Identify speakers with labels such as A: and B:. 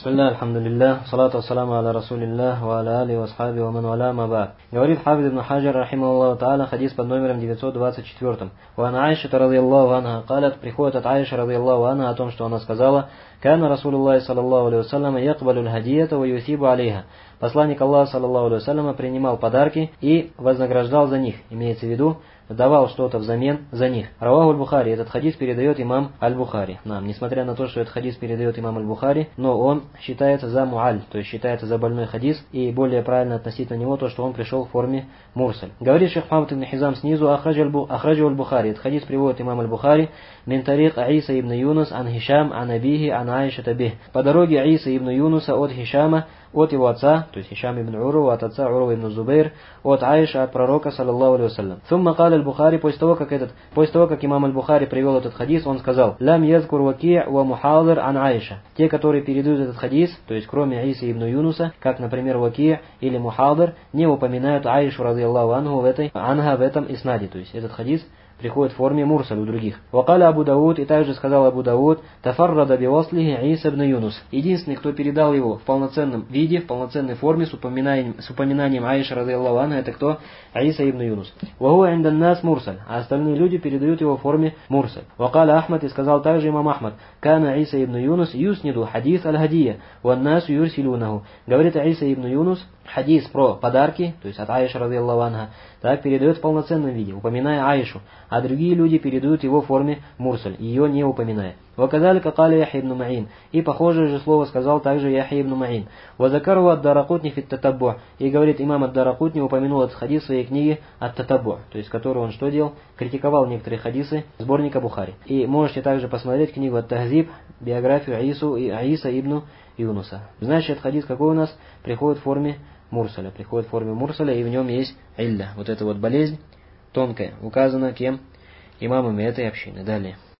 A: Бисмилля, альхамдулилля, салату ассаламу аля расулилля, ва аля али ва асхаби ва ман валя ма ба'д. Говорит Хафиз ибн Хаджар, рахимахуллаху та'аля, хадис под номером 924. Ва ан Айша радийаллаху анха калят, приходит от Айши радийаллаху анха о том, что она сказала: «Кана Расулуллахи саллаллаху алейхи вассалям якбалю аль-хадията ва юсибу алейха». Посланник Аллаха саллаллаху алейхи вассалям принимал подарки и вознаграждал за них, имеется в виду, давал что-то взамен за них. Раваху аль-Бухари, этот хадис передает имам аль-Бухари. Несмотря на то, что этот хадис передает имам аль-Бухари, но он считается за муаль, то есть считается за больной хадис, и более правильно относительно него то, что он пришел в форме мурсаль. Говорит шейх Мухаммад ибн Хизам снизу: ахраджу аль-Бухари, этот хадис приводит имам аль-Бухари, мин тарик Иса ибн Юнус ан Хишам ан Абихи ан Аиша табих. По дороге Иса ибн Юнуса от Хишама, от его отца, то есть Хишам ибн Урва, от отца Урва ибн Зубейр, от Аиша, от пророка саллаллаху алейхи вассалям. Сумма каля аль-Бухари, после того, как имам аль-Бухари привел этот хадис, он сказал: лям язкур ваки' ва мухадир ан Аиша. Те, которые передают этот хадис, то есть кроме Иса ибн Юнуса, как, например, ваки' или мухадир, не упоминают Аишу радийаллаху анху в этом иснаде, то есть этот хадис приходит в форме мурсаль у других. Вакаля Абу Дауд, и также сказал Абу Дауд: тафаррада биwaслихи Иса ибн Юнус. Единственный, кто передал его в полноценном виде, в полноценной форме, с упоминанием Аиши радийаллаху анха, это кто? Иса ибн Юнус. Вахуа индан нас мурсаль, а остальные люди передают его в форме мурсаль. Вакаля Ахмад, и сказал также имам Ахмад: кана Иса ибн Юнус юсниду хадис аль-хадия, ван насу юрсилунаху. Говорит Иса ибн Юнус хадис про подарки, то есть от Аиши радийаллаху анха, так передает в полноценном виде, упоминая Аишу, а другие люди передают его в форме мурсаль, ее не упоминая. Ваказалика каля Яхья ибн Ма'ин, и похожее же слово сказал также Яхья ибн Ма'ин. Вазакару ад-Даракутни фит татаббу, и говорит имам ад-Даракутни упомянул этот хадис в своей книге ат-Татаббу, то есть которую он что делал? Критиковал некоторые хадисы сборника Бухари. И можете также посмотреть книгу ат-Тахзиб, биографию Иса ибн Юнуса. Значит, этот хадис какой у нас? Приходит в форме мурсаля, и в нем есть илля, вот эта вот болезнь тонкая, указана кем? Имамами этой общины. Далее.